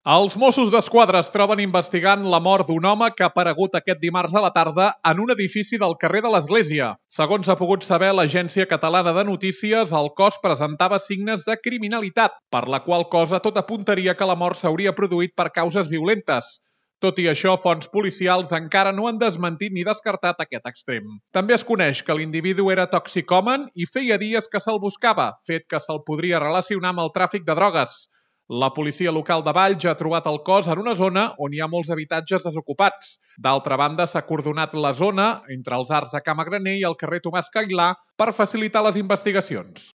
Els Mossos d'Esquadra es troben investigant la mort d'un home que ha aparegut aquest dimarts a la tarda en un edifici del carrer de l'Església. Segons ha pogut saber l'Agència Catalana de Notícies, el cos presentava signes de criminalitat, per la qual cosa tot apuntaria que la mort s'hauria produït per causes violentes. Tot i això, fonts policials encara no han desmentit ni descartat aquest extrem. També es coneix que l'individu era toxicòman i feia dies que se'l buscava, fet que se'l podria relacionar amb el tràfic de drogues. La policia local de Valls ja ha trobat el cos en una zona on hi ha molts habitatges desocupats. D'altra banda, s'ha acordonat la zona entre els arcs de Camagraner i el carrer Tomàs Cailà per facilitar les investigacions.